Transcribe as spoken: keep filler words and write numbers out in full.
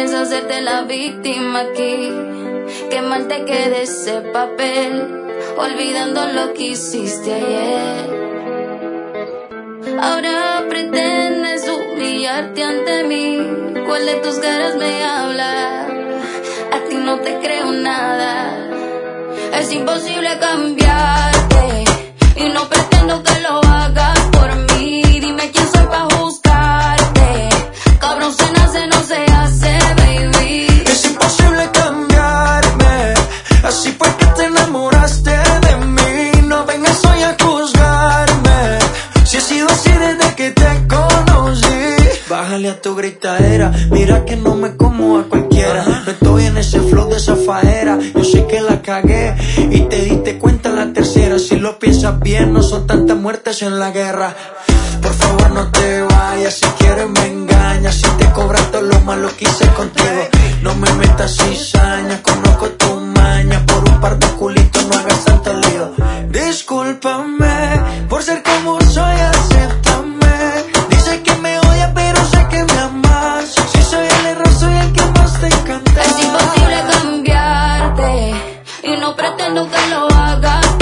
quieres hacerte la víctima aquí. Qué mal te queda ese papel, olvidando lo que hiciste ayer. Ahora pretendes humillarte ante mí. ¿Cuál de tus caras me habla? A ti no te creo nada. Es imposible cambiarte y no pretendo que lo hagas por mí. Dime quién soy pa' juzgarte. Cabrón, se nace, no se hace, baby. Es imposible cambiarme, así fue que te enamoraste de mí. No vengas hoy a juzgarme, si he sido así desde que te conocí. Bájale a tu gritadera, mira que no me como a cualquiera. No estoy en ese flow de esa fajera. Yo sé que la cagué y te diste cuenta en la tercera. Si lo piensas bien, no son tantas muertes en la guerra. Por favor no te vayas, si quieres me engañas. Si te cobras todo lo malo que hice contigo, no me metas cizaña. Conozco tu maña, por un par de culitos no hagas tanto lío. Discúlpame por ser como soy, acéptame. Dice que me odia pero sé que me amas. Si soy el error, soy el que más te encanta. Es imposible cambiarte y no pretendo que lo hagas